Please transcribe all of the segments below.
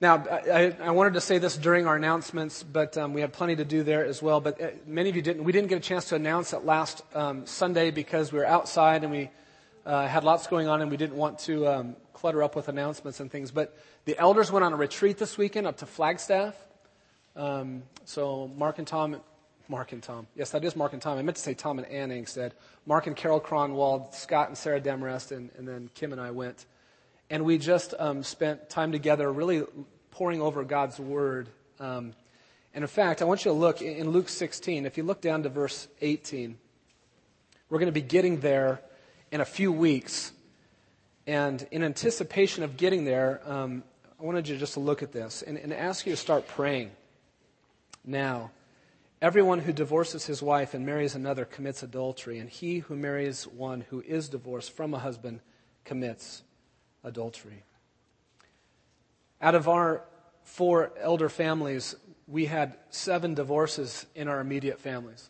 Now, I wanted to say this during our announcements, but we have plenty to do there as well. But many of you didn't. We didn't get a chance to announce it last Sunday because we were outside and we had lots going on, and we didn't want to clutter up with announcements and things. But the elders went on a retreat this weekend up to Flagstaff. So Mark and Tom. Yes, that is Mark and Tom. I meant to say Tom and Anna instead. Mark and Carol Cronwald, Scott and Sarah Demarest, and then Kim and I went. And we just spent time together really poring over God's Word. And in fact, I want you to look in Luke 16. If you look down to verse 18, we're going to be getting there in a few weeks. And in anticipation of getting there, I wanted you just to look at this and ask you to start praying. Now, everyone who divorces his wife and marries another commits adultery, and he who marries one who is divorced from a husband commits adultery. Out of our 4 elder families, we had 7 divorces in our immediate families.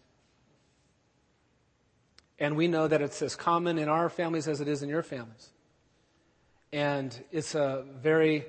And we know that it's as common in our families as it is in your families. And it's a very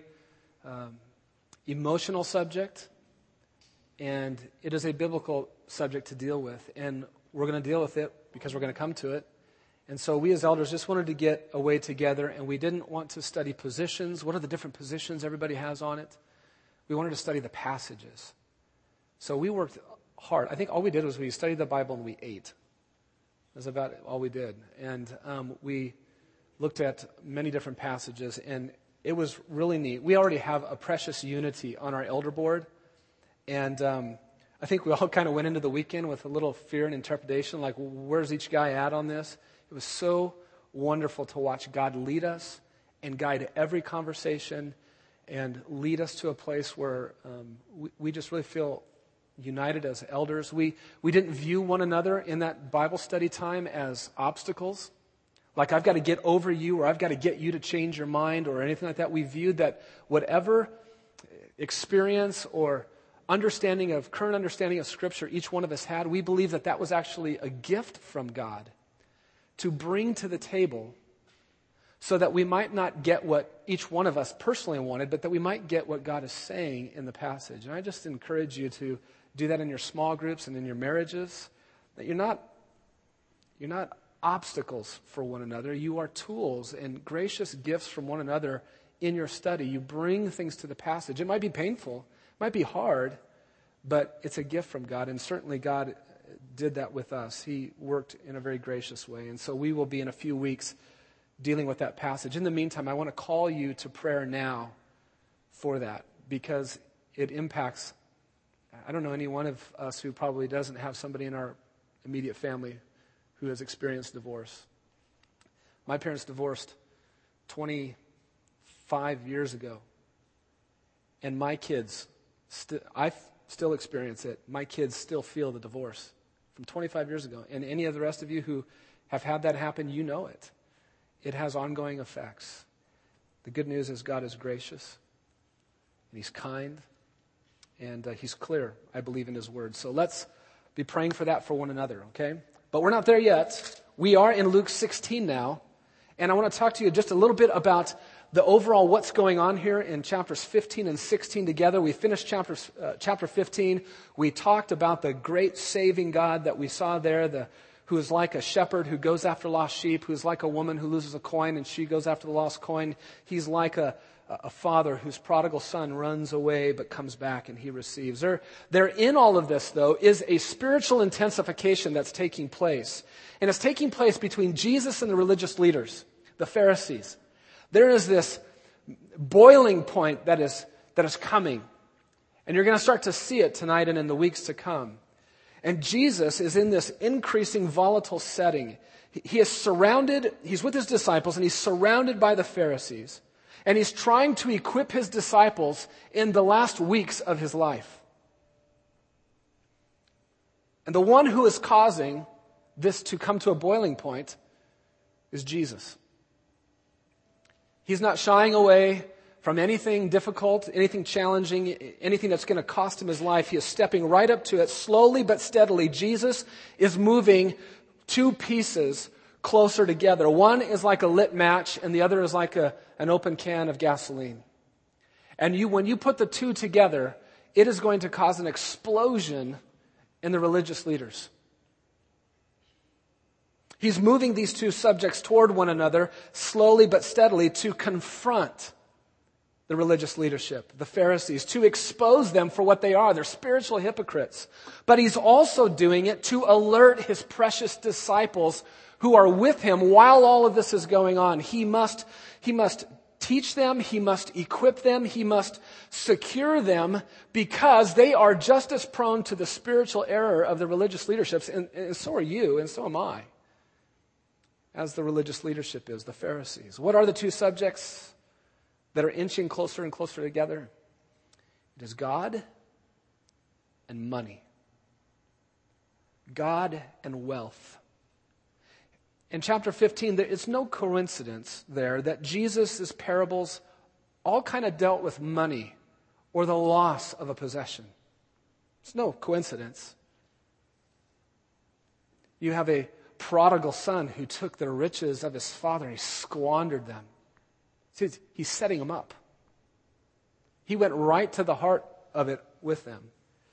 emotional subject, and it is a biblical subject to deal with. And we're going to deal with it because we're going to come to it. And so we as elders just wanted to get away together, and we didn't want to study positions. What are the different positions everybody has on it? We wanted to study the passages. So we worked hard. I think all we did was we studied the Bible and we ate. That's about all we did. And we looked at many different passages, and it was really neat. We already have a precious unity on our elder board, and I think we all kind of went into the weekend with a little fear and interpretation, like, where's each guy at on this? It was so wonderful to watch God lead us and guide every conversation and lead us to a place where we just really feel united as elders. We didn't view one another in that Bible study time as obstacles, like I've got to get over you or I've got to get you to change your mind or anything like that. We viewed that whatever experience or current understanding of Scripture each one of us had, we believe that that was actually a gift from God to bring to the table so that we might not get what each one of us personally wanted, but that we might get what God is saying in the passage. And I just encourage you to do that in your small groups and in your marriages, that you're not obstacles for one another. You are tools and gracious gifts from one another in your study. You bring things to the passage. It might be painful, it might be hard, but it's a gift from God, and certainly God did that with us. He worked in a very gracious way, and so we will be in a few weeks dealing with that passage. In the meantime, I want to call you to prayer now for that, because it impacts, I don't know any one of us who probably doesn't have somebody in our immediate family who has experienced divorce. My parents divorced 25 years ago, and my kids, I still experience it. My kids still feel the divorce from 25 years ago. And any of the rest of you who have had that happen, you know it. It has ongoing effects. The good news is God is gracious, and He's kind, and He's clear, I believe, in His Word. So let's be praying for that for one another, okay? But we're not there yet. We are in Luke 16 now, and I want to talk to you just a little bit about the overall what's going on here in chapters 15 and 16 together. We finished chapter 15. We talked about the great saving God that we saw there, who is like a shepherd who goes after lost sheep, who is like a woman who loses a coin and she goes after the lost coin. He's like a father whose prodigal son runs away but comes back and he receives. There in all of this, though, is a spiritual intensification that's taking place. And it's taking place between Jesus and the religious leaders, the Pharisees. There is this boiling point that is coming. And you're going to start to see it tonight and in the weeks to come. And Jesus is in this increasing volatile setting. He's with his disciples, and he's surrounded by the Pharisees. And he's trying to equip his disciples in the last weeks of his life. And the one who is causing this to come to a boiling point is Jesus. He's not shying away from anything difficult, anything challenging, anything that's going to cost him his life. He is stepping right up to it slowly but steadily. Jesus is moving 2 pieces closer together. One is like a lit match, and the other is like an open can of gasoline. And when you put the two together, it is going to cause an explosion in the religious leaders. He's moving these two subjects toward one another slowly but steadily to confront the religious leadership, the Pharisees, to expose them for what they are. They're spiritual hypocrites. But he's also doing it to alert his precious disciples who are with him while all of this is going on. He must teach them, he must equip them, he must secure them, because they are just as prone to the spiritual error of the religious leaderships, and so are you, and so am I, as the religious leadership is, the Pharisees. What are the two subjects that are inching closer and closer together? It is God and money. God and wealth. In chapter 15, it's no coincidence there that Jesus' parables all kind of dealt with money or the loss of a possession. It's no coincidence. You have a prodigal son who took the riches of his father and he squandered them. See, he's setting them up. He went right to the heart of it with them.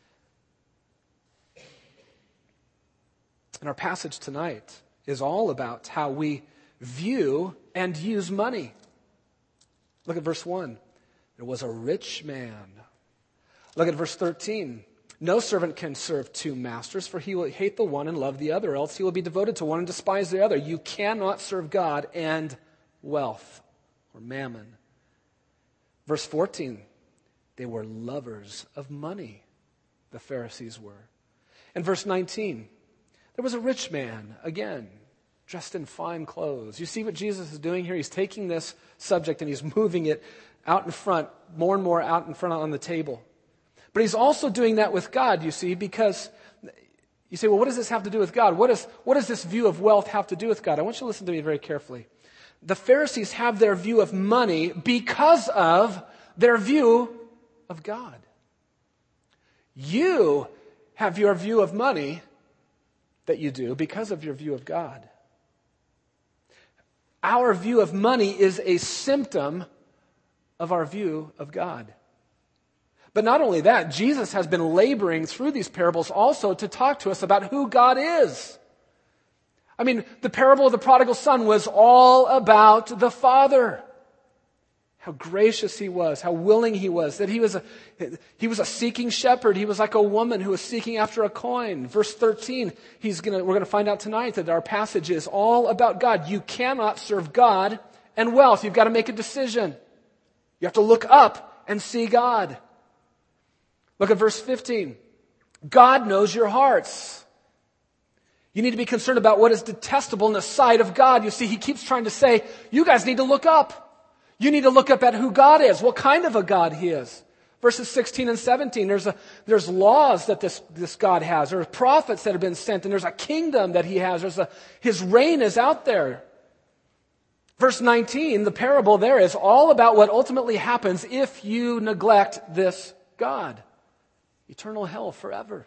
And our passage tonight is all about how we view and use money. Look at verse 1. There was a rich man. Look at verse 13. No servant can serve two masters, for he will hate the one and love the other, else he will be devoted to one and despise the other. You cannot serve God and wealth, or mammon. Verse 14. They were lovers of money, the Pharisees were. And verse 19. There was a rich man, again, dressed in fine clothes. You see what Jesus is doing here? He's taking this subject and he's moving it out in front, more and more out in front on the table. But he's also doing that with God, you see, because you say, well, what does this have to do with God? What does this view of wealth have to do with God? I want you to listen to me very carefully. The Pharisees have their view of money because of their view of God. You have your view of money that you do because of your view of God. Our view of money is a symptom of our view of God. But not only that, Jesus has been laboring through these parables also to talk to us about who God is. I mean, the parable of the prodigal son was all about the Father. How gracious he was, how willing he was, that he was a seeking shepherd. He was like a woman who was seeking after a coin. Verse 13, we're going to find out tonight that our passage is all about God. You cannot serve God and wealth. You've got to make a decision. You have to look up and see God. Look at verse 15. God knows your hearts. You need to be concerned about what is detestable in the sight of God. You see, he keeps trying to say, you guys need to look up. You need to look up at who God is, what kind of a God he is. Verses 16 and 17, there's laws that this God has. There are prophets that have been sent, and there's a kingdom that he has. His reign is out there. Verse 19, the parable there is all about what ultimately happens if you neglect this God. Eternal hell forever.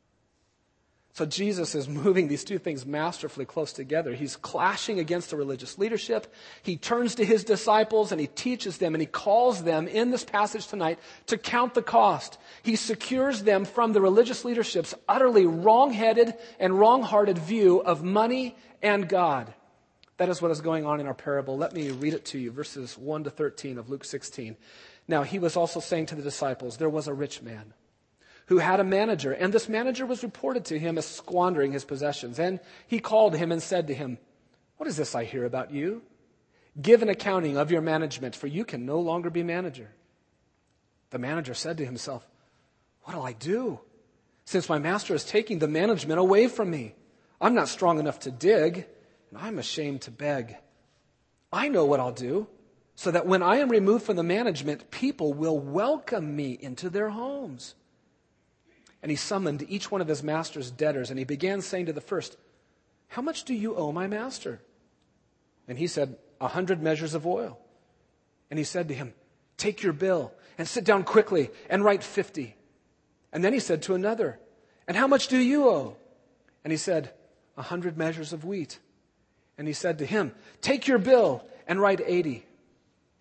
So Jesus is moving these two things masterfully close together. He's clashing against the religious leadership. He turns to his disciples and he teaches them and he calls them in this passage tonight to count the cost. He secures them from the religious leadership's utterly wrong-headed and wrong-hearted view of money and God. That is what is going on in our parable. Let me read it to you, verses 1 to 13 of Luke 16. Now, he was also saying to the disciples, there was a rich man who had a manager, and this manager was reported to him as squandering his possessions. And he called him and said to him, what is this I hear about you? Give an accounting of your management, for you can no longer be manager. The manager said to himself, what will I do, since my master is taking the management away from me? I'm not strong enough to dig, and I'm ashamed to beg. I know what I'll do, so that when I am removed from the management, people will welcome me into their homes. And he summoned each one of his master's debtors, and he began saying to the first, how much do you owe my master? And he said, 100 measures of oil. And he said to him, take your bill and sit down quickly and write 50. And then he said to another, and how much do you owe? And he said, 100 measures of wheat. And he said to him, take your bill and write 80.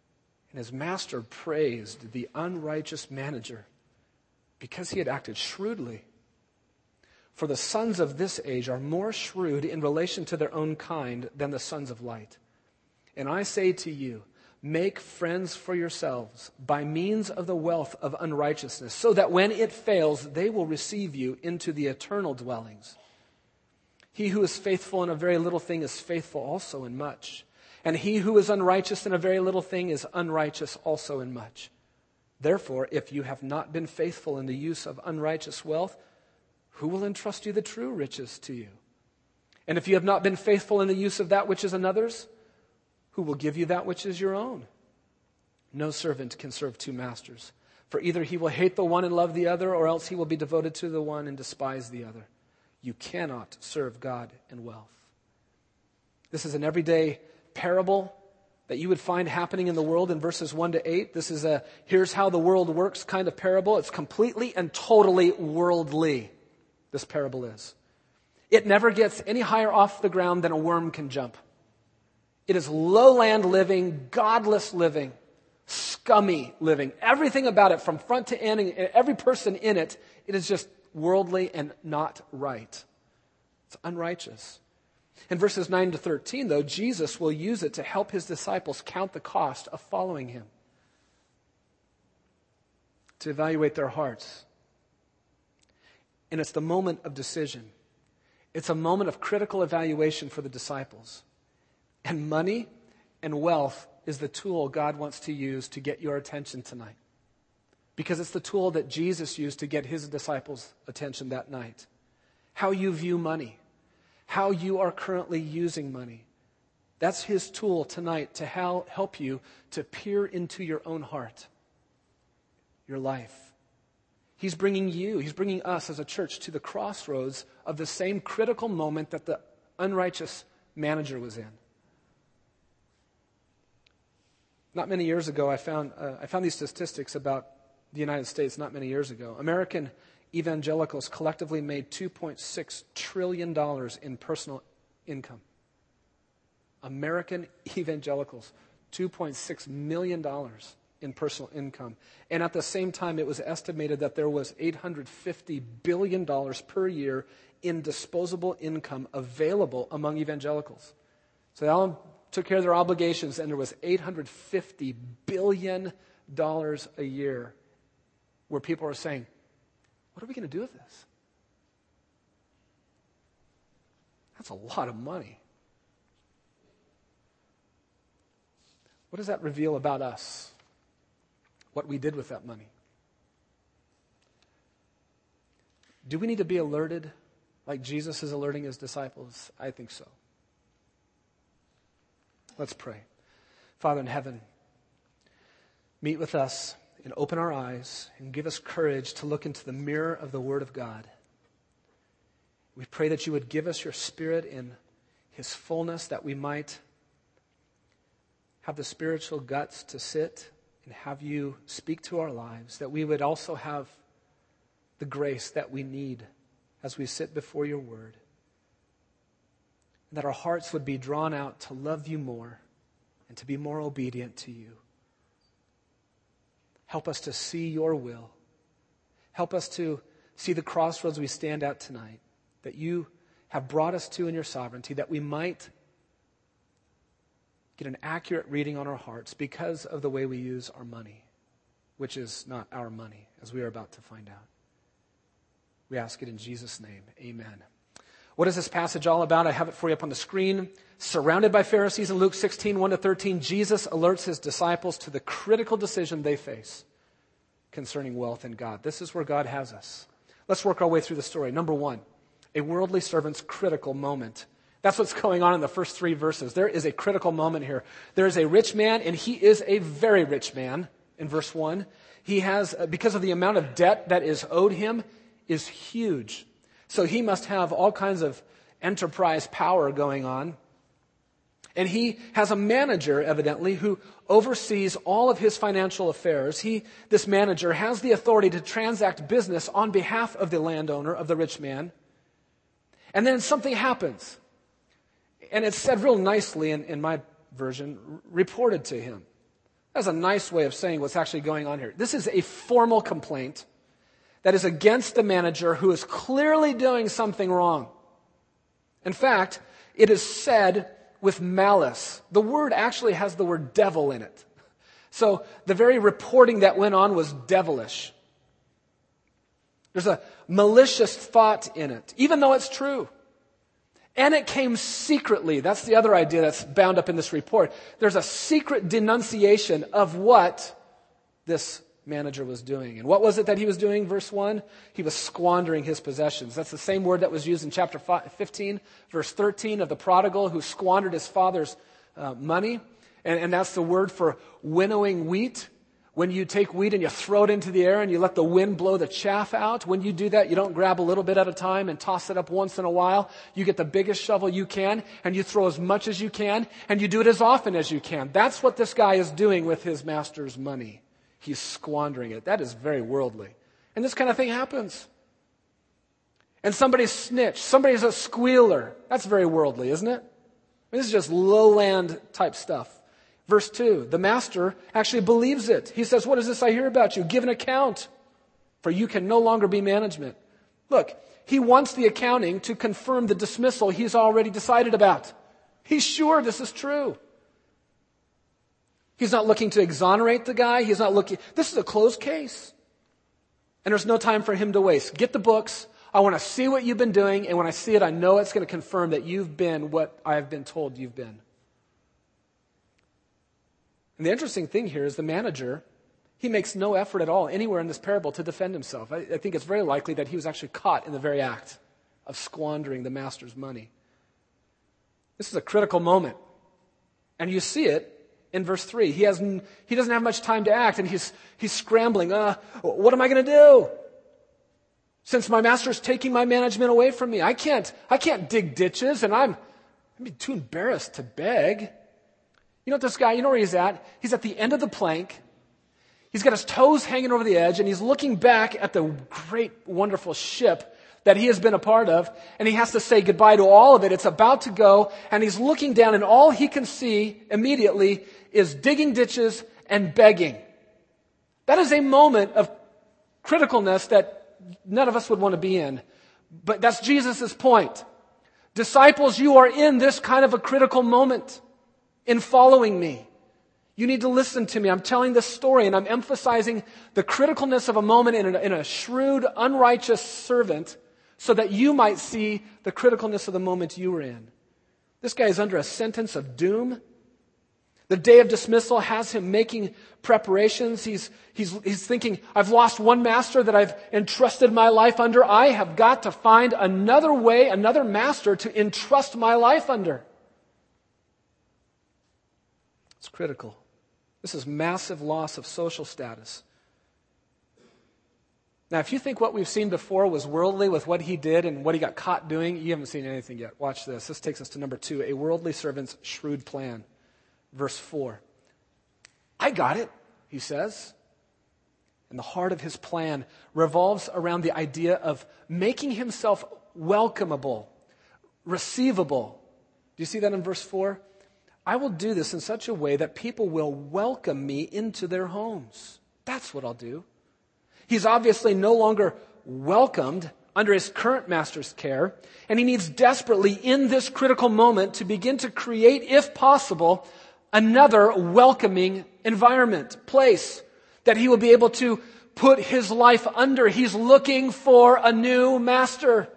And his master praised the unrighteous manager because he had acted shrewdly. For the sons of this age are more shrewd in relation to their own kind than the sons of light. And I say to you, make friends for yourselves by means of the wealth of unrighteousness, so that when it fails, they will receive you into the eternal dwellings. He who is faithful in a very little thing is faithful also in much. And he who is unrighteous in a very little thing is unrighteous also in much. Therefore, if you have not been faithful in the use of unrighteous wealth, who will entrust you the true riches to you? And if you have not been faithful in the use of that which is another's, who will give you that which is your own? No servant can serve two masters, for either he will hate the one and love the other, or else he will be devoted to the one and despise the other. You cannot serve God and wealth. This is an everyday parable that you would find happening in the world in verses 1 to 8. This is a here's how the world works kind of parable. It's completely and totally worldly, this parable is. It never gets any higher off the ground than a worm can jump. It is lowland living, godless living, scummy living. Everything about it from front to end, and every person in it, it is just worldly and not right. It's unrighteous. In verses 9 to 13, though, Jesus will use it to help his disciples count the cost of following him, to evaluate their hearts. And it's the moment of decision. It's a moment of critical evaluation for the disciples. And money and wealth is the tool God wants to use to get your attention tonight. Because it's the tool that Jesus used to get his disciples' attention that night. How you view money. How you are currently using money. That's his tool tonight to help you to peer into your own heart, your life. He's bringing us as a church to the crossroads of the same critical moment that the unrighteous manager was in. Not many years ago, I found these statistics about the United States not many years ago. American evangelicals collectively made $2.6 trillion in personal income. American evangelicals, $2.6 million in personal income. And at the same time, it was estimated that there was $850 billion per year in disposable income available among evangelicals. So they all took care of their obligations, and there was $850 billion a year where people are saying, what are we going to do with this? That's a lot of money. What does that reveal about us? What we did with that money? Do we need to be alerted like Jesus is alerting his disciples? I think so. Let's pray. Father in heaven, meet with us and open our eyes and give us courage to look into the mirror of the Word of God. We pray that you would give us your Spirit in his fullness, that we might have the spiritual guts to sit and have you speak to our lives, that we would also have the grace that we need as we sit before your Word, and that our hearts would be drawn out to love you more and to be more obedient to you. Help us to see your will. Help us to see the crossroads we stand at tonight, that you have brought us to in your sovereignty, that we might get an accurate reading on our hearts because of the way we use our money, which is not our money, as we are about to find out. We ask it in Jesus' name. Amen. What is this passage all about? I have it for you up on the screen. Surrounded by Pharisees in Luke 16, 1-13, Jesus alerts his disciples to the critical decision they face concerning wealth and God. This is where God has us. Let's work our way through the story. Number one, a worldly servant's critical moment. That's what's going on in the first 3 verses. There is a critical moment here. There is a rich man, and he is a very rich man. In verse 1, he has, because of the amount of debt that is owed him, is huge. So he must have all kinds of enterprise power going on. And he has a manager, evidently, who oversees all of his financial affairs. This manager has the authority to transact business on behalf of the landowner, of the rich man. And then something happens. And it's said real nicely in my version, reported to him. That's a nice way of saying what's actually going on here. This is a formal complaint that is against the manager who is clearly doing something wrong. In fact, it is said with malice. The word actually has the word devil in it. So the very reporting that went on was devilish. There's a malicious thought in it, even though it's true. And it came secretly. That's the other idea that's bound up in this report. There's a secret denunciation of what this manager was doing. And what was it that he was doing? Verse 1, he was squandering his possessions. That's the same word that was used in chapter 15, verse 13 of the prodigal who squandered his father's money. And that's the word for winnowing wheat. When you take wheat and you throw it into the air and you let the wind blow the chaff out, when you do that, you don't grab a little bit at a time and toss it up once in a while. You get the biggest shovel you can and you throw as much as you can and you do it as often as you can. That's what this guy is doing with his master's money. He's squandering it. That is very worldly. And this kind of thing happens. And somebody's snitched. Somebody's a squealer. That's very worldly, isn't it? This is just lowland type stuff. Verse 2, the master actually believes it. He says, what is this I hear about you? Give an account, for you can no longer be management. Look, he wants the accounting to confirm the dismissal he's already decided about. He's sure this is true. He's not looking to exonerate the guy. This is a closed case. And there's no time for him to waste. Get the books. I want to see what you've been doing. And when I see it, I know it's going to confirm that you've been what I have been told you've been. And the interesting thing here is the manager, he makes no effort at all anywhere in this parable to defend himself. I think it's very likely that he was actually caught in the very act of squandering the master's money. This is a critical moment. And you see it in verse 3. He doesn't have much time to act, and he's scrambling. What am I going to do? Since my master's taking my management away from me, I can't dig ditches, and I'm too embarrassed to beg. You know what this guy, you know where he's at? He's at the end of the plank. He's got his toes hanging over the edge, and he's looking back at the great, wonderful ship that he has been a part of, and he has to say goodbye to all of it. It's about to go, and he's looking down, and all he can see immediately is digging ditches and begging. That is a moment of criticalness that none of us would want to be in. But that's Jesus' point. Disciples, you are in this kind of a critical moment in following me. You need to listen to me. I'm telling this story and I'm emphasizing the criticalness of a moment in a shrewd, unrighteous servant so that you might see the criticalness of the moment you were in. This guy is under a sentence of doom. The day of dismissal has him making preparations. He's thinking, I've lost one master that I've entrusted my life under. I have got to find another way, another master to entrust my life under. It's critical. This is massive loss of social status. Now, if you think what we've seen before was worldly with what he did and what he got caught doing, you haven't seen anything yet. Watch this. This takes us to number 2, a worldly servant's shrewd plan. Verse 4. I got it, he says. And the heart of his plan revolves around the idea of making himself welcomable, receivable. Do you see that in verse 4? I will do this in such a way that people will welcome me into their homes. That's what I'll do. He's obviously no longer welcomed under his current master's care, and he needs desperately in this critical moment to begin to create, if possible, another welcoming environment, place that he will be able to put his life under. He's looking for a new master.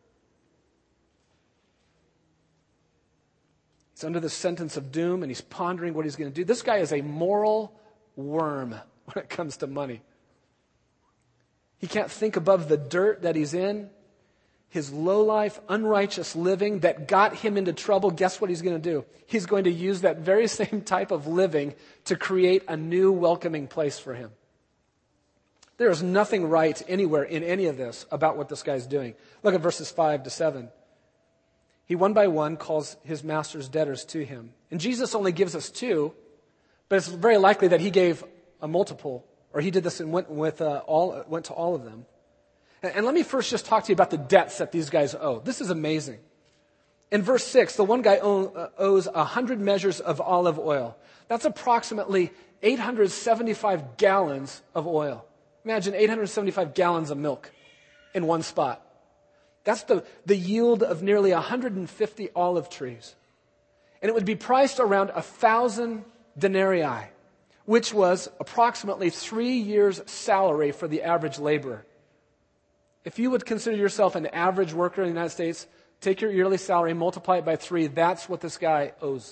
He's under the sentence of doom, and he's pondering what he's going to do. This guy is a moral worm when it comes to money. He can't think above the dirt that he's in, his low-life, unrighteous living that got him into trouble. Guess what he's going to do? He's going to use that very same type of living to create a new welcoming place for him. There is nothing right anywhere in any of this about what this guy's doing. Look at verses 5 to 7. He one by one calls his master's debtors to him. And Jesus only gives us 2, but it's very likely that he gave a multiple, or he did this and went to all of them. And let me first just talk to you about the debts that these guys owe. This is amazing. In verse 6, the one guy owes 100 measures of olive oil. That's approximately 875 gallons of oil. Imagine 875 gallons of milk in one spot. That's the yield of nearly 150 olive trees. And it would be priced around 1,000 denarii, which was approximately 3 years' salary for the average laborer. If you would consider yourself an average worker in the United States, take your yearly salary, multiply it by 3, that's what this guy owes.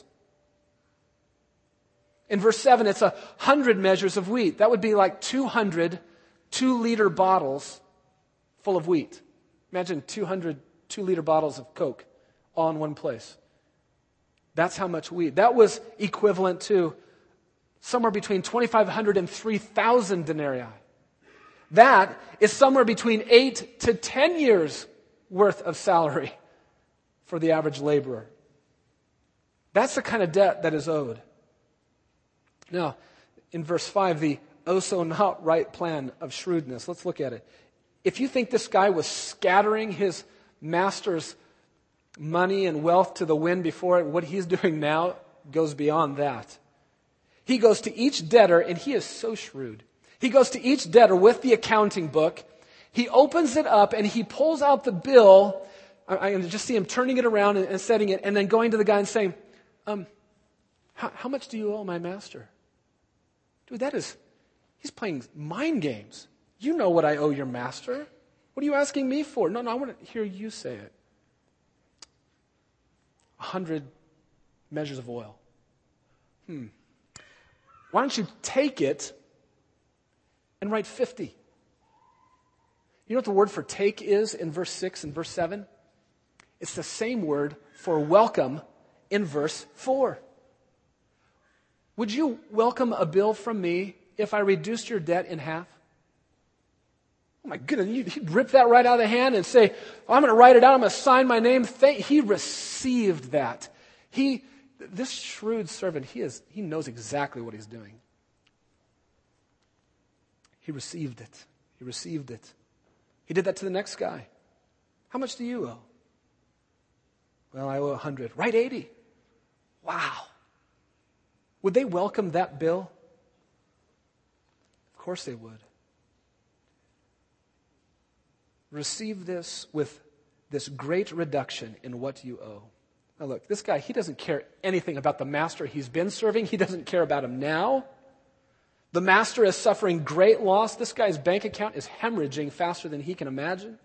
In verse 7, it's 100 measures of wheat. That would be like 200 2-liter bottles full of wheat. Imagine 200 2-liter bottles of Coke all in one place. That's how much wheat. That was equivalent to somewhere between 2,500 and 3,000 denarii. That is somewhere between 8 to 10 years worth of salary for the average laborer. That's the kind of debt that is owed. Now, in verse 5, the oh so not right plan of shrewdness. Let's look at it. If you think this guy was scattering his master's money and wealth to the wind before it, what he's doing now goes beyond that. He goes to each debtor, and he is so shrewd. He goes to each debtor with the accounting book. He opens it up, and he pulls out the bill. I can just see him turning it around and setting it, and then going to the guy and saying, how much do you owe my master? Dude, he's playing mind games. You know what I owe your master. What are you asking me for? No, I want to hear you say it. 100 measures of oil. Why don't you take it and write 50? You know what the word for take is in verse 6 and verse 7? It's the same word for welcome in verse 4. Would you welcome a bill from me if I reduced your debt in half? Oh my goodness, he'd rip that right out of the hand and say, I'm going to write it out, I'm going to sign my name. He received that. This shrewd servant, he knows exactly what he's doing. He received it. He received it. He did that to the next guy. How much do you owe? Well, I owe 100. Write 80. Wow. Would they welcome that bill? Of course they would. Receive this with this great reduction in what you owe. Now look, this guy, he doesn't care anything about the master he's been serving. He doesn't care about him now. The master is suffering great loss. This guy's bank account is hemorrhaging faster than he can imagine.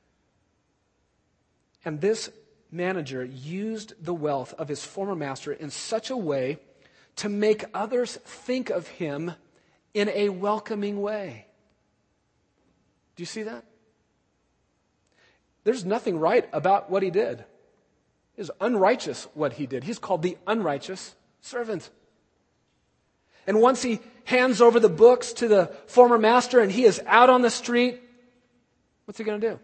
And this manager used the wealth of his former master in such a way to make others think of him in a welcoming way. Do you see that? There's nothing right about what he did. It's unrighteous what he did. He's called the unrighteous servant. And once he hands over the books to the former master and he is out on the street, what's he going to do?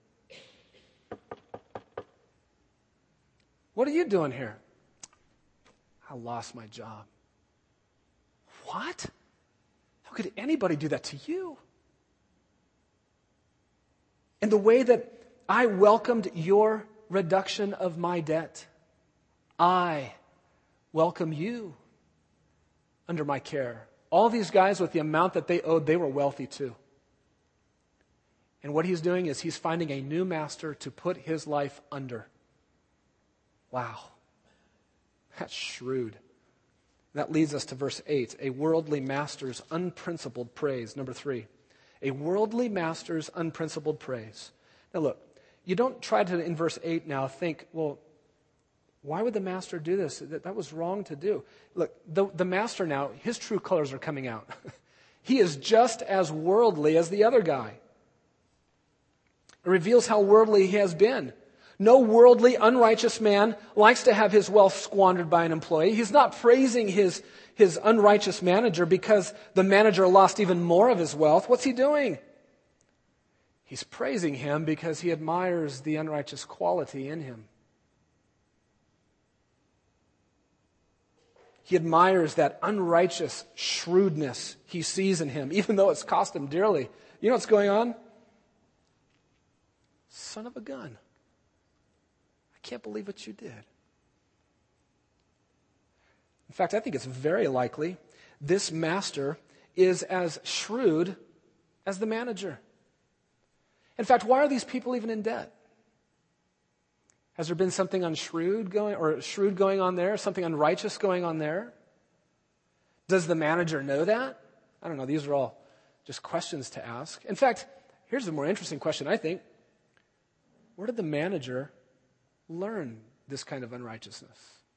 What are you doing here? I lost my job. What? How could anybody do that to you? And the way that I welcomed your reduction of my debt, I welcome you under my care. All these guys with the amount that they owed, they were wealthy too. And what he's doing is he's finding a new master to put his life under. Wow. That's shrewd. That leads us to verse 8, a worldly master's unprincipled praise. Number 3, a worldly master's unprincipled praise. Now look, you don't try to, in verse 8 now, think, well, why would the master do this? That was wrong to do. Look, the master now, his true colors are coming out. He is just as worldly as the other guy. It reveals how worldly he has been. No worldly, unrighteous man likes to have his wealth squandered by an employee. He's not praising his unrighteous manager because the manager lost even more of his wealth. What's he doing? He's praising him because he admires the unrighteous quality in him. He admires that unrighteous shrewdness he sees in him, even though it's cost him dearly. You know what's going on? Son of a gun. I can't believe what you did. In fact, I think it's very likely this master is as shrewd as the manager. In fact, why are these people even in debt? Has there been something shrewd going on there, something unrighteous going on there? Does the manager know that? I don't know. These are all just questions to ask. In fact, here's the more interesting question, I think. Where did the manager learn this kind of unrighteousness?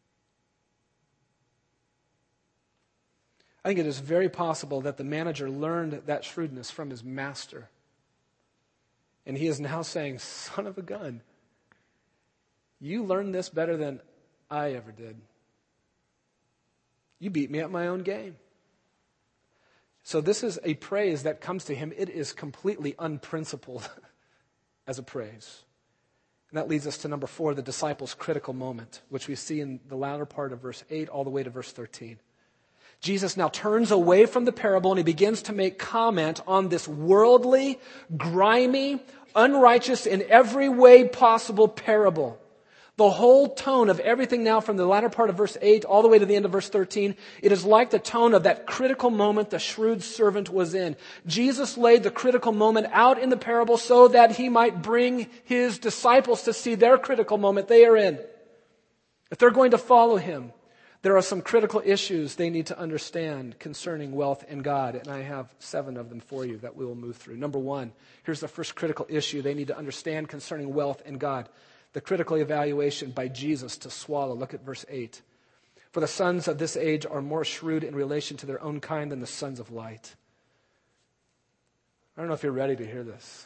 I think it is very possible that the manager learned that shrewdness from his master. And he is now saying, son of a gun, you learned this better than I ever did. You beat me at my own game. So this is a praise that comes to him. It is completely unprincipled as a praise. And that leads us to number 4, the disciples' critical moment, which we see in the latter part of verse 8 all the way to verse 13. Jesus now turns away from the parable and he begins to make comment on this worldly, grimy, unrighteous in every way possible parable. The whole tone of everything now from the latter part of verse 8 all the way to the end of verse 13, it is like the tone of that critical moment the shrewd servant was in. Jesus laid the critical moment out in the parable so that he might bring his disciples to see their critical moment they are in. If they're going to follow him, there are some critical issues they need to understand concerning wealth and God, and I have 7 of them for you that we will move through. Number 1, here's the first critical issue they need to understand concerning wealth and God. The critical evaluation by Jesus to swallow. Look at verse 8. For the sons of this age are more shrewd in relation to their own kind than the sons of light. I don't know if you're ready to hear this.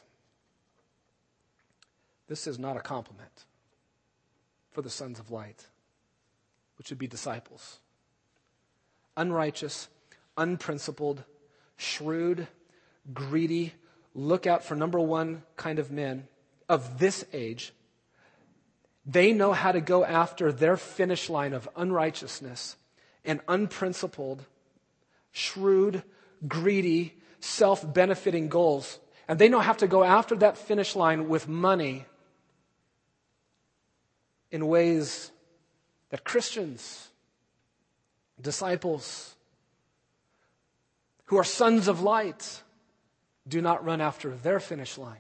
This is not a compliment for the sons of light, which would be disciples. Unrighteous, unprincipled, shrewd, greedy, look out for number 1 kind of men of this age. They know how to go after their finish line of unrighteousness and unprincipled, shrewd, greedy, self-benefiting goals. And they know how to go after that finish line with money in ways that Christians, disciples, who are sons of light, do not run after their finish line.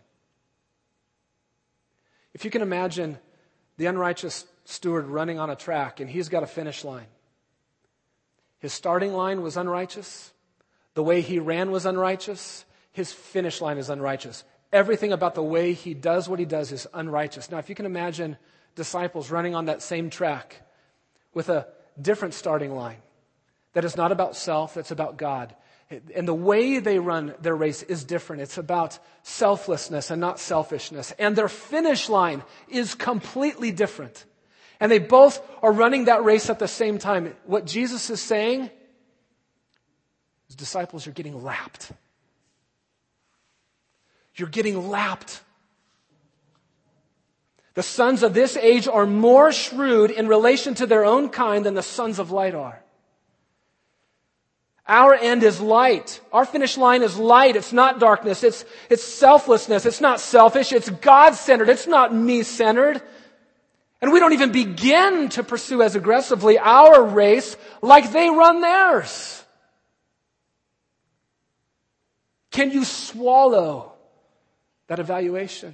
If you can imagine the unrighteous steward running on a track, and he's got a finish line. His starting line was unrighteous. The way he ran was unrighteous. His finish line is unrighteous. Everything about the way he does what he does is unrighteous. Now, if you can imagine disciples running on that same track with a different starting line that is not about self, that's about God. And the way they run their race is different. It's about selflessness and not selfishness. And their finish line is completely different. And they both are running that race at the same time. What Jesus is saying, his disciples are getting lapped. You're getting lapped. The sons of this age are more shrewd in relation to their own kind than the sons of light are. Our end is light. Our finish line is light. It's not darkness. It's selflessness. It's not selfish. It's God-centered. It's not me-centered. And we don't even begin to pursue as aggressively our race like they run theirs. Can you swallow that evaluation?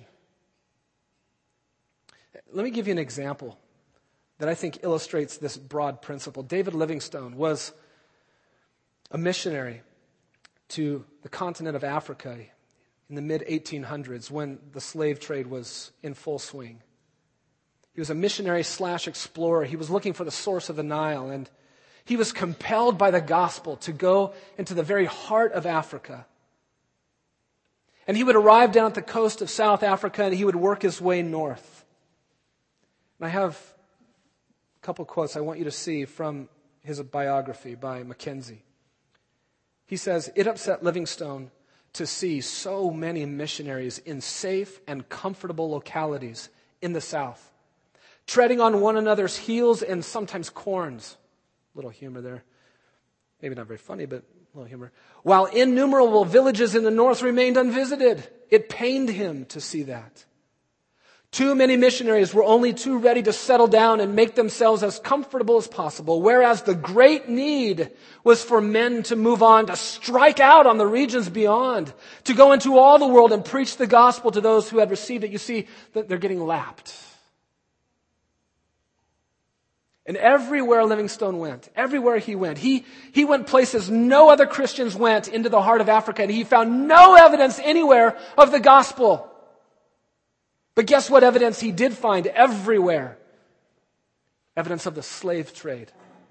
Let me give you an example that I think illustrates this broad principle. David Livingstone was a missionary to the continent of Africa in the mid-1800s when the slave trade was in full swing. He was a missionary/explorer. He was looking for the source of the Nile, and he was compelled by the gospel to go into the very heart of Africa. And he would arrive down at the coast of South Africa, and he would work his way north. And I have a couple quotes I want you to see from his biography by Mackenzie. He says, it upset Livingstone to see so many missionaries in safe and comfortable localities in the South, treading on one another's heels and sometimes corns. Little humor there. Maybe not very funny, but a little humor. While innumerable villages in the north remained unvisited. It pained him to see that. Too many missionaries were only too ready to settle down and make themselves as comfortable as possible, whereas the great need was for men to move on, to strike out on the regions beyond, to go into all the world and preach the gospel to those who had received it. You see, that they're getting lapped. And everywhere Livingstone went, everywhere he went, he went places no other Christians went into the heart of Africa, and he found no evidence anywhere of the gospel. But guess what evidence he did find everywhere? Evidence of the slave trade.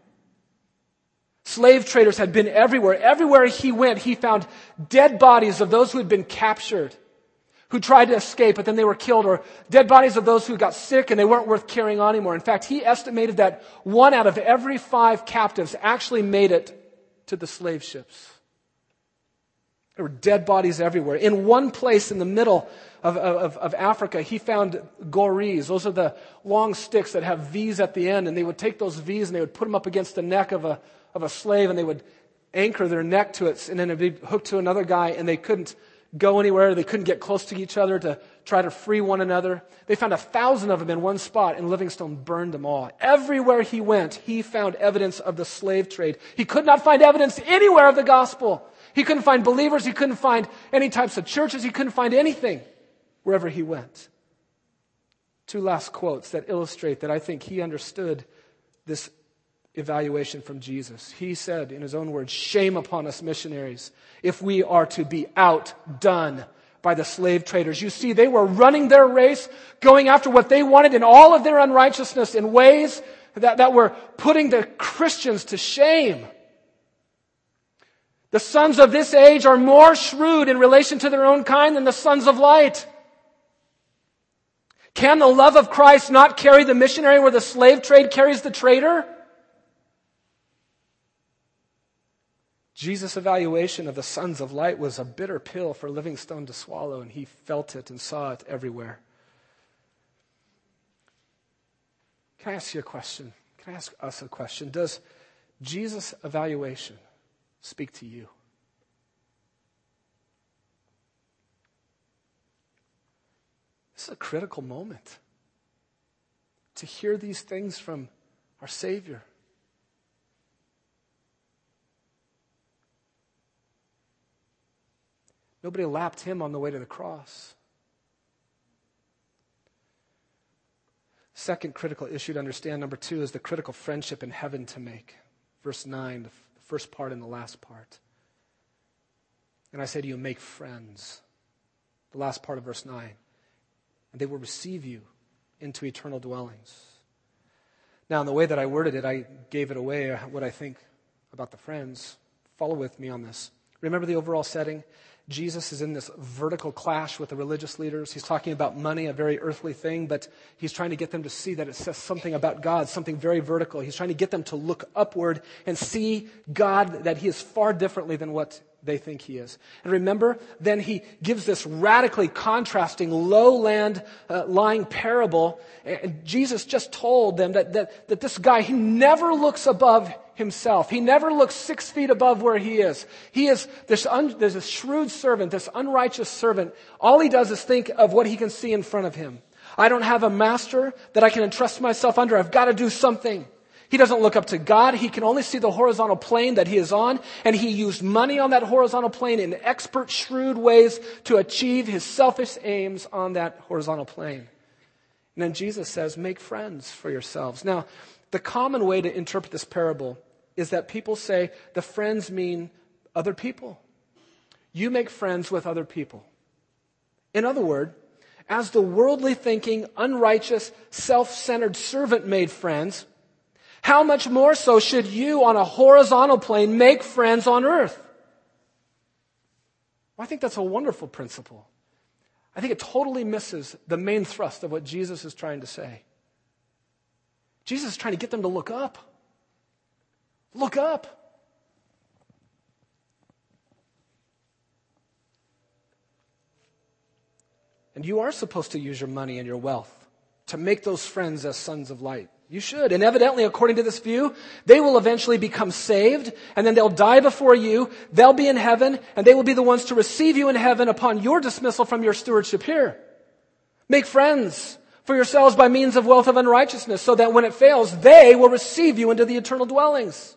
Slave traders had been everywhere. Everywhere he went, he found dead bodies of those who had been captured, who tried to escape, but then they were killed, or dead bodies of those who got sick and they weren't worth carrying on anymore. In fact, he estimated that 1 out of every 5 captives actually made it to the slave ships. There were dead bodies everywhere. In one place in the middle of Africa, he found goris. Those are the long sticks that have V's at the end, and they would take those V's and they would put them up against the neck of a slave, and they would anchor their neck to it, and then it would be hooked to another guy, and they couldn't go anywhere. They couldn't get close to each other to try to free one another. They found 1,000 of them in one spot, and Livingstone burned them all. Everywhere he went, he found evidence of the slave trade. He could not find evidence anywhere of the gospel. He couldn't find believers. He couldn't find any types of churches. He couldn't find anything wherever he went. 2 last quotes that illustrate that I think he understood this evaluation from Jesus. He said in his own words, "Shame upon us missionaries if we are to be outdone by the slave traders." You see, they were running their race, going after what they wanted in all of their unrighteousness in ways that were putting the Christians to shame. The sons of this age are more shrewd in relation to their own kind than the sons of light. Can the love of Christ not carry the missionary where the slave trade carries the trader? Jesus' evaluation of the sons of light was a bitter pill for Livingstone to swallow, and he felt it and saw it everywhere. Can I ask you a question? Can I ask us a question? Does Jesus' evaluation speak to you? This is a critical moment to hear these things from our Savior. Nobody lapped him on the way to the cross. Second critical issue to understand, number 2, is the critical friendship in heaven to make. Verse 9, the first part and the last part. And I say to you, make friends. The last part of verse 9. And they will receive you into eternal dwellings. Now, in the way that I worded it, I gave it away, what I think about the friends. Follow with me on this. Remember the overall setting? Jesus is in this vertical clash with the religious leaders. He's talking about money, a very earthly thing, but he's trying to get them to see that it says something about God, something very vertical. He's trying to get them to look upward and see God, that he is far differently than what they think he is. And remember, then he gives this radically contrasting lowland lying parable. And Jesus just told them that this guy, he never looks above himself. He never looks 6 feet above where he is. He is there's a shrewd servant, this unrighteous servant. All he does is think of what he can see in front of him. I don't have a master that I can entrust myself under. I've got to do something. He doesn't look up to God. He can only see the horizontal plane that he is on, and he used money on that horizontal plane in expert, shrewd ways to achieve his selfish aims on that horizontal plane. And then Jesus says, make friends for yourselves. Now, the common way to interpret this parable is that people say the friends mean other people. You make friends with other people. In other words, as the worldly thinking, unrighteous, self-centered servant made friends, how much more so should you on a horizontal plane make friends on earth? Well, I think that's a wonderful principle. I think it totally misses the main thrust of what Jesus is trying to say. Jesus is trying to get them to look up. Look up. And you are supposed to use your money and your wealth to make those friends as sons of light. You should. And evidently, according to this view, they will eventually become saved, and then they'll die before you. They'll be in heaven, and they will be the ones to receive you in heaven upon your dismissal from your stewardship here. Make friends. for yourselves by means of wealth of unrighteousness, so that when it fails, they will receive you into the eternal dwellings.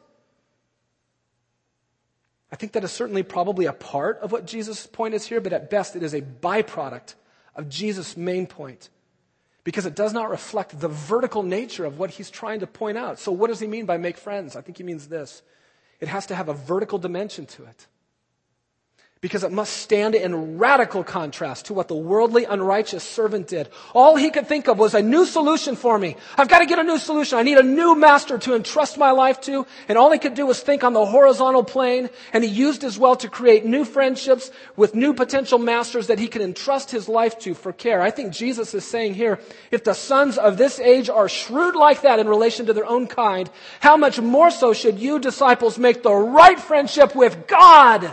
I think that is certainly probably a part of what Jesus' point is here, but at best it is a byproduct of Jesus' main point, because it does not reflect the vertical nature of what he's trying to point out. So what does he mean by make friends? I think he means this. It has to have a vertical dimension to it, because it must stand in radical contrast to what the worldly, unrighteous servant did. All he could think of was a new solution for me. I've got to get a new solution. I need a new master to entrust my life to. And all he could do was think on the horizontal plane. And he used his wealth to create new friendships with new potential masters that he could entrust his life to for care. I think Jesus is saying here, if the sons of this age are shrewd like that in relation to their own kind, how much more so should you disciples make the right friendship with God,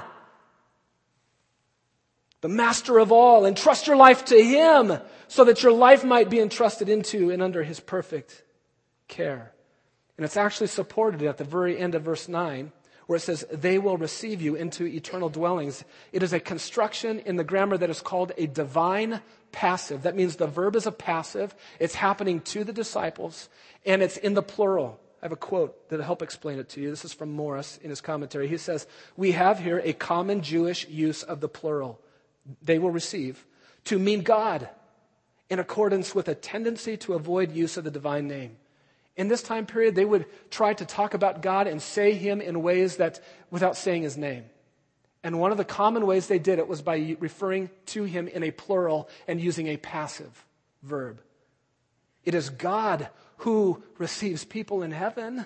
the master of all, and trust your life to him so that your life might be entrusted into and under his perfect care. And it's actually supported at the very end of verse 9, where it says, they will receive you into eternal dwellings. It is a construction in the grammar that is called a divine passive. That means the verb is a passive. It's happening to the disciples, and it's in the plural. I have a quote that'll help explain it to you. This is from Morris in his commentary. He says, we have here a common Jewish use of the plural, they will receive, to mean God, in accordance with a tendency to avoid use of the divine name. In this time period, they would try to talk about God and say him in ways that, without saying his name. And one of the common ways they did it was by referring to him in a plural and using a passive verb. It is God who receives people in heaven.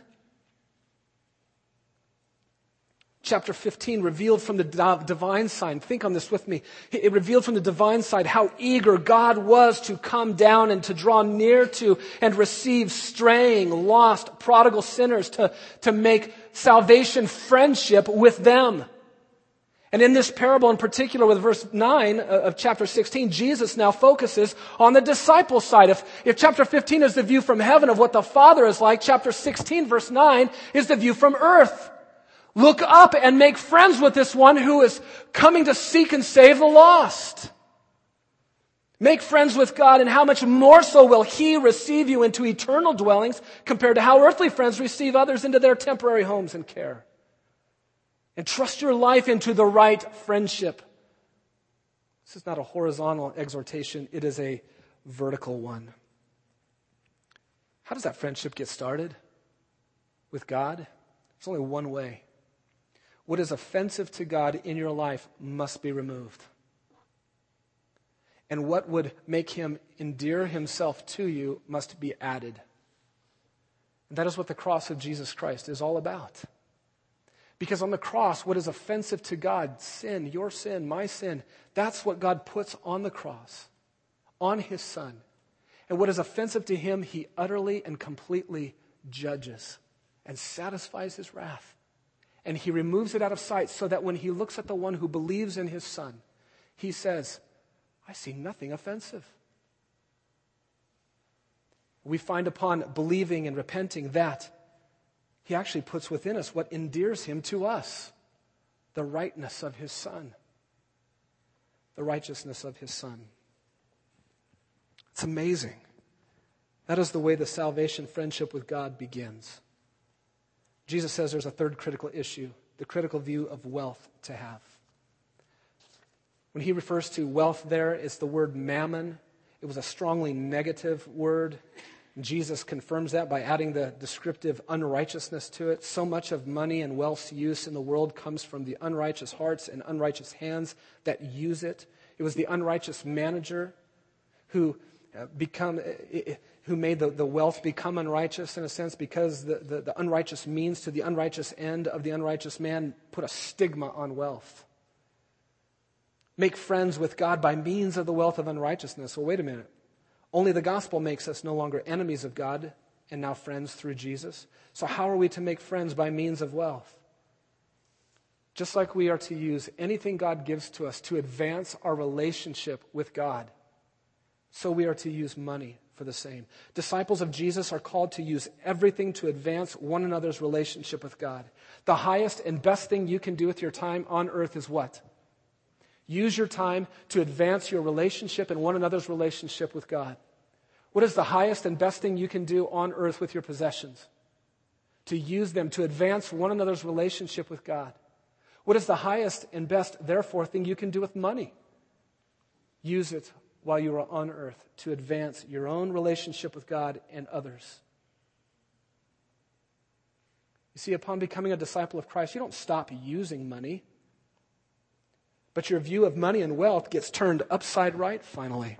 Chapter 15 revealed from the divine side. Think on this with me. It revealed from the divine side how eager God was to come down and to draw near to and receive straying, lost, prodigal sinners, to make salvation friendship with them. And in this parable in particular, with verse 9 of chapter 16, Jesus now focuses on the disciple side. If chapter 15 is the view from heaven of what the Father is like, chapter 16 verse 9 is the view from earth. Look up and make friends with this one who is coming to seek and save the lost. Make friends with God, and how much more so will he receive you into eternal dwellings compared to how earthly friends receive others into their temporary homes and care. And trust your life into the right friendship. This is not a horizontal exhortation. It is a vertical one. How does that friendship get started with God? There's only one way. What is offensive to God in your life must be removed. And what would make him endear himself to you must be added. And that is what the cross of Jesus Christ is all about. Because on the cross, what is offensive to God, sin, your sin, my sin, that's what God puts on the cross, on his Son. And what is offensive to him, he utterly and completely judges and satisfies his wrath. And he removes it out of sight so that when he looks at the one who believes in his Son, he says, I see nothing offensive. We find upon believing and repenting that he actually puts within us what endears him to us, the rightness of his Son, the righteousness of his Son. It's amazing. That is the way the salvation friendship with God begins. Jesus says there's a third critical issue, the critical view of wealth to have. When he refers to wealth there, it's the word mammon. It was a strongly negative word. Jesus confirms that by adding the descriptive unrighteousness to it. So much of money and wealth's use in the world comes from the unrighteous hearts and unrighteous hands that use it. It was the unrighteous manager who made the wealth become unrighteous in a sense, because the unrighteous means to the unrighteous end of the unrighteous man put a stigma on wealth. Make friends with God by means of the wealth of unrighteousness. Well, wait a minute. Only the gospel makes us no longer enemies of God and now friends through Jesus. So how are we to make friends by means of wealth? Just like we are to use anything God gives to us to advance our relationship with God, so we are to use money for the same. Disciples of Jesus are called to use everything to advance one another's relationship with God. The highest and best thing you can do with your time on earth is what? Use your time to advance your relationship and one another's relationship with God. What is the highest and best thing you can do on earth with your possessions? To use them to advance one another's relationship with God. What is the highest and best, therefore, thing you can do with money? Use it while you are on earth to advance your own relationship with God and others. You see, upon becoming a disciple of Christ, you don't stop using money, but your view of money and wealth gets turned upside right finally.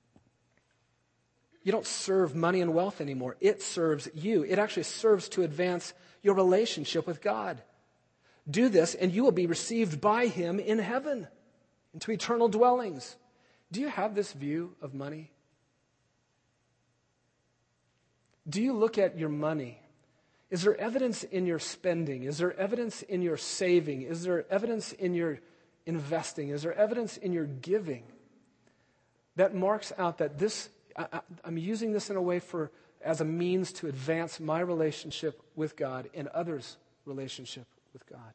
You don't serve money and wealth anymore. It serves you. It actually serves to advance your relationship with God. Do this and you will be received by Him in heaven, into eternal dwellings. Do you have this view of money? Do you look at your money? Is there evidence in your spending? Is there evidence in your saving? Is there evidence in your investing? Is there evidence in your giving that marks out that I'm using this in a way as a means to advance my relationship with God and others' relationship with God?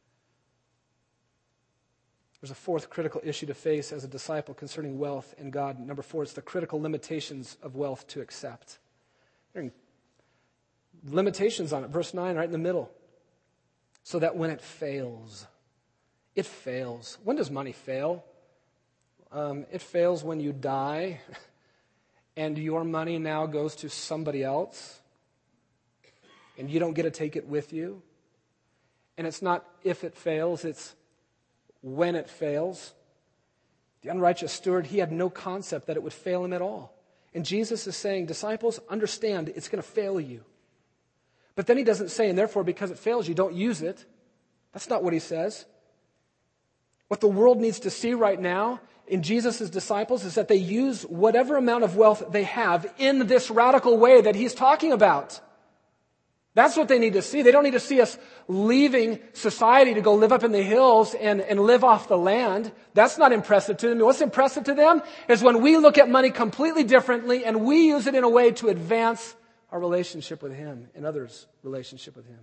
There's a fourth critical issue to face as a disciple concerning wealth and God. Number 4, it's the critical limitations of wealth to accept. There are limitations on it. Verse 9, right in the middle. So that when it fails. When does money fail? It fails when you die and your money now goes to somebody else and you don't get to take it with you. And it's not if it fails, it's when it fails. The unrighteous steward, he had no concept that it would fail him at all. And Jesus is saying, disciples, understand it's going to fail you. But then he doesn't say, and therefore because it fails you, don't use it. That's not what he says. What the world needs to see right now in Jesus' disciples is that they use whatever amount of wealth they have in this radical way that he's talking about. That's what they need to see. They don't need to see us leaving society to go live up in the hills and live off the land. That's not impressive to them. What's impressive to them is when we look at money completely differently and we use it in a way to advance our relationship with Him and others' relationship with Him.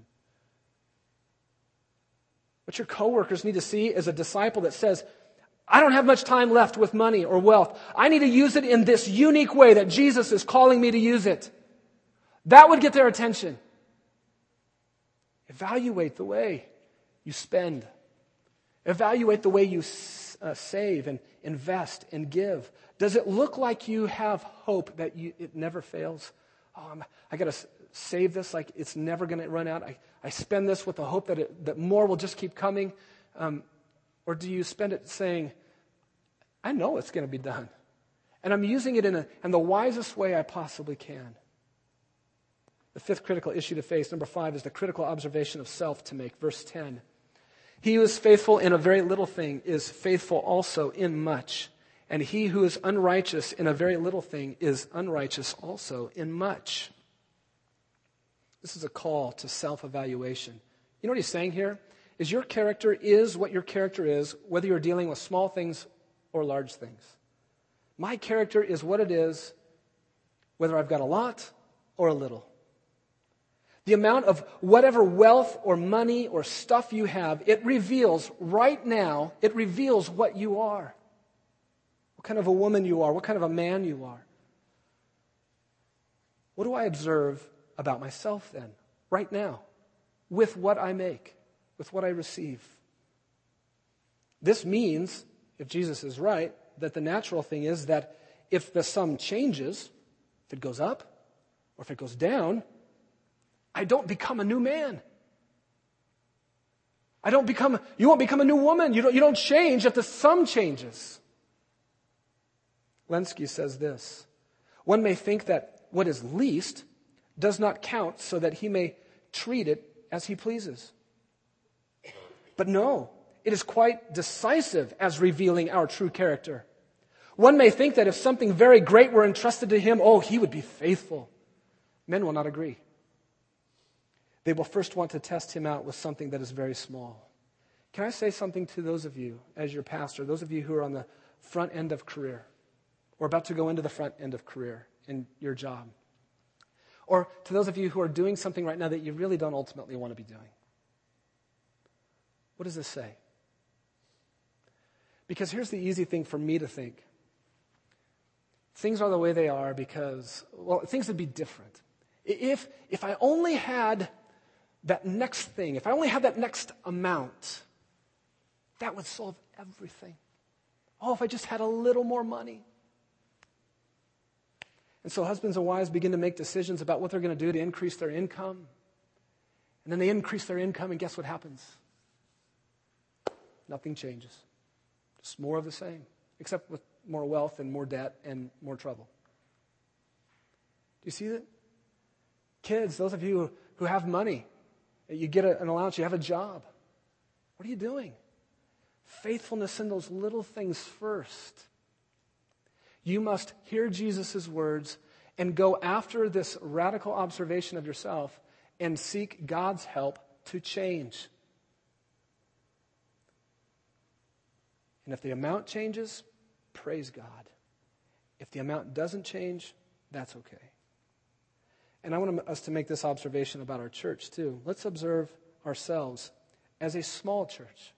What your coworkers need to see is a disciple that says, I don't have much time left with money or wealth. I need to use it in this unique way that Jesus is calling me to use it. That would get their attention. Evaluate the way you spend. Evaluate the way you save and invest and give. Does it look like you have hope that it never fails? I got to save this like it's never going to run out. I spend this with the hope that more will just keep coming. Or do you spend it saying, I know it's going to be done. And I'm using it in the wisest way I possibly can. The fifth critical issue to face, number 5, is the critical observation of self to make. Verse 10. He who is faithful in a very little thing is faithful also in much. And he who is unrighteous in a very little thing is unrighteous also in much. This is a call to self-evaluation. You know what he's saying here? Is your character is what your character is, whether you're dealing with small things or large things. My character is what it is, whether I've got a lot or a little. The amount of whatever wealth or money or stuff you have, it reveals right now, it reveals what you are. What kind of a woman you are, what kind of a man you are. What do I observe about myself then, right now, with what I make, with what I receive? This means, if Jesus is right, that the natural thing is that if the sum changes, if it goes up or if it goes down, I don't become a new man. You won't become a new woman. You don't change if the sum changes. Lenski says this, one may think that what is least does not count so that he may treat it as he pleases. But no, it is quite decisive as revealing our true character. One may think that if something very great were entrusted to him, he would be faithful. Men will not agree. They will first want to test him out with something that is very small. Can I say something to those of you, as your pastor, those of you who are on the front end of career, or about to go into the front end of career in your job, or to those of you who are doing something right now that you really don't ultimately want to be doing? What does this say? Because here's the easy thing for me to think. things are the way they are because, well, things would be different. If I only had that next thing, if I only had that next amount, that would solve everything. Oh, if I just had a little more money. And so husbands and wives begin to make decisions about what they're going to do to increase their income. And then they increase their income, and guess what happens? Nothing changes. Just more of the same, except with more wealth and more debt and more trouble. Do you see that? Kids, those of you who have money, you get an allowance, you have a job. What are you doing? Faithfulness in those little things first. You must hear Jesus' words and go after this radical observation of yourself and seek God's help to change. And if the amount changes, praise God. If the amount doesn't change, that's okay. And I want us to make this observation about our church too. Let's observe ourselves as a small church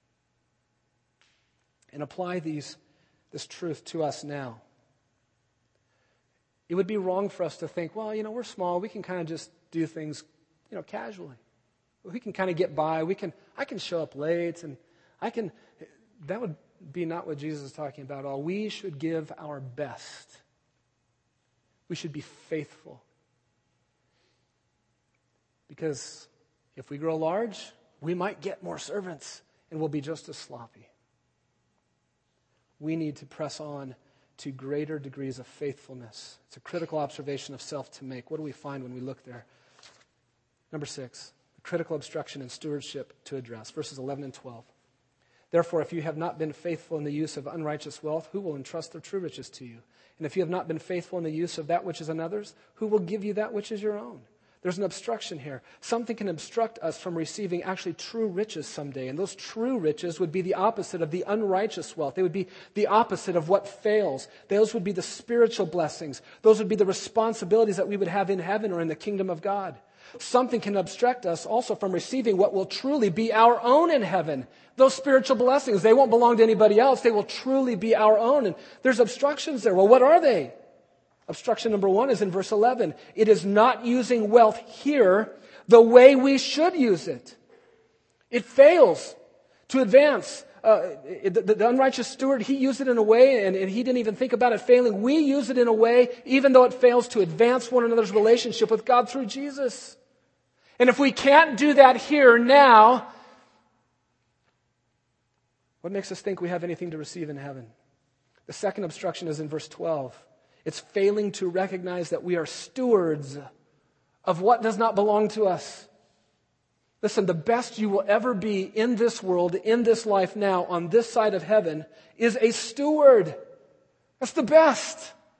and apply this truth to us now. It would be wrong for us to think, well, we're small. We can kind of just do things, casually. We can kind of get by. I can show up late, and that would be not what Jesus is talking about at all. We should give our best. We should be faithful. Because if we grow large, we might get more servants, and we'll be just as sloppy. We need to press on to greater degrees of faithfulness. It's a critical observation of self to make. What do we find when we look there? Number 6, the critical obstruction in stewardship to address, verses 11 and 12. Therefore, if you have not been faithful in the use of unrighteous wealth, who will entrust their true riches to you? And if you have not been faithful in the use of that which is another's, who will give you that which is your own? There's an obstruction here. Something can obstruct us from receiving actually true riches someday. And those true riches would be the opposite of the unrighteous wealth. They would be the opposite of what fails. Those would be the spiritual blessings. Those would be the responsibilities that we would have in heaven or in the kingdom of God. Something can obstruct us also from receiving what will truly be our own in heaven. Those spiritual blessings, they won't belong to anybody else. They will truly be our own. And there's obstructions there. Well, what are they? Obstruction number 1 is in verse 11. It is not using wealth here the way we should use it. It fails to advance. The unrighteous steward, he used it in a way and he didn't even think about it failing. We use it in a way, even though it fails to advance one another's relationship with God through Jesus. And if we can't do that here now, what makes us think we have anything to receive in heaven? The second obstruction is in verse 12. It's failing to recognize that we are stewards of what does not belong to us. Listen, the best you will ever be in this world, in this life now, on this side of heaven, is a steward. That's the best.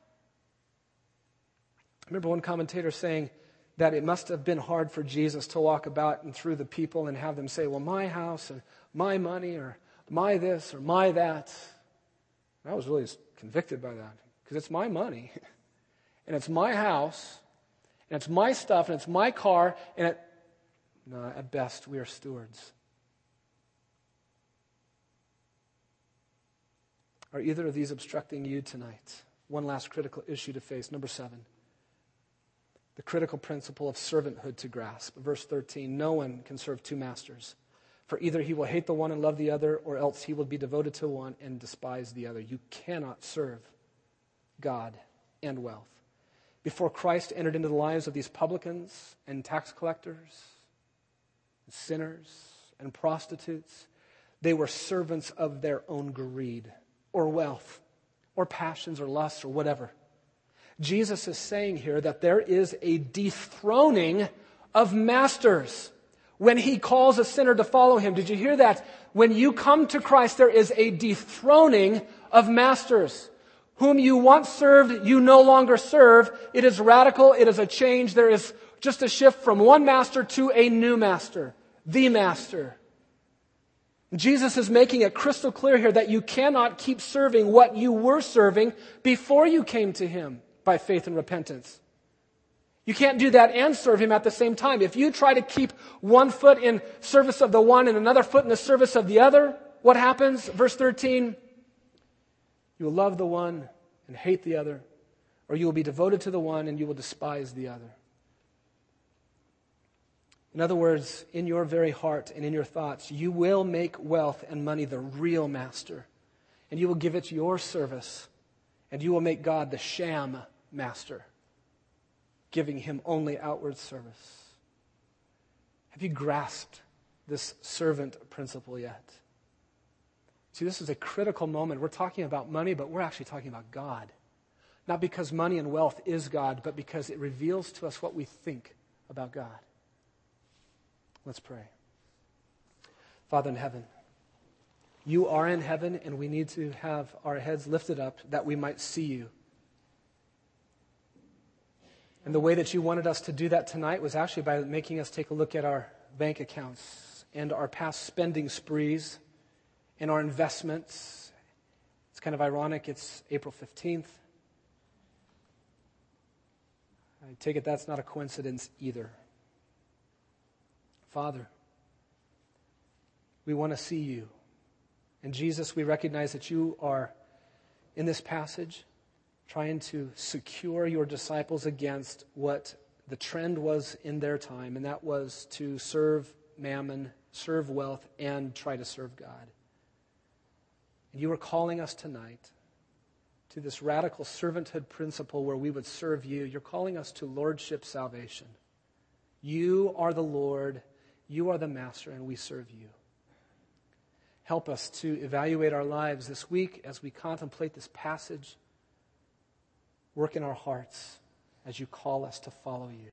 I remember one commentator saying that it must have been hard for Jesus to walk about and through the people and have them say, well, my house and my money or my this or my that. I was really convicted by that. Because it's my money, and it's my house, and it's my stuff, and it's my car, and at best, we are stewards. Are either of these obstructing you tonight? One last critical issue to face, number 7. The critical principle of servanthood to grasp. Verse 13, no one can serve 2 masters. For either he will hate the one and love the other, or else he will be devoted to one and despise the other. You cannot serve God and wealth. Before Christ entered into the lives of these publicans and tax collectors, sinners and prostitutes, they were servants of their own greed or wealth or passions or lusts or whatever. Jesus is saying here that there is a dethroning of masters when he calls a sinner to follow him. Did you hear that? When you come to Christ, there is a dethroning of masters. Whom you once served, you no longer serve. It is radical. It is a change. There is just a shift from one master to a new master, the master. Jesus is making it crystal clear here that you cannot keep serving what you were serving before you came to him by faith and repentance. You can't do that and serve him at the same time. If you try to keep one foot in service of the one and another foot in the service of the other, what happens? Verse 13, you will love the one and hate the other, or you will be devoted to the one and you will despise the other. In other words, in your very heart and in your thoughts, you will make wealth and money the real master, and you will give it your service, and you will make God the sham master, giving him only outward service. Have you grasped this servant principle yet? See, this is a critical moment. We're talking about money, but we're actually talking about God. Not because money and wealth is God, but because it reveals to us what we think about God. Let's pray. Father in heaven, you are in heaven, and we need to have our heads lifted up that we might see you. And the way that you wanted us to do that tonight was actually by making us take a look at our bank accounts and our past spending sprees and our investments. It's kind of ironic. It's April 15th. I take it that's not a coincidence either. Father, we want to see you. And Jesus, we recognize that you are, in this passage, trying to secure your disciples against what the trend was in their time, and that was to serve mammon, serve wealth, and try to serve God. And you are calling us tonight to this radical servanthood principle where we would serve you. You're calling us to lordship salvation. You are the Lord, you are the master, and we serve you. Help us to evaluate our lives this week as we contemplate this passage. Work in our hearts as you call us to follow you.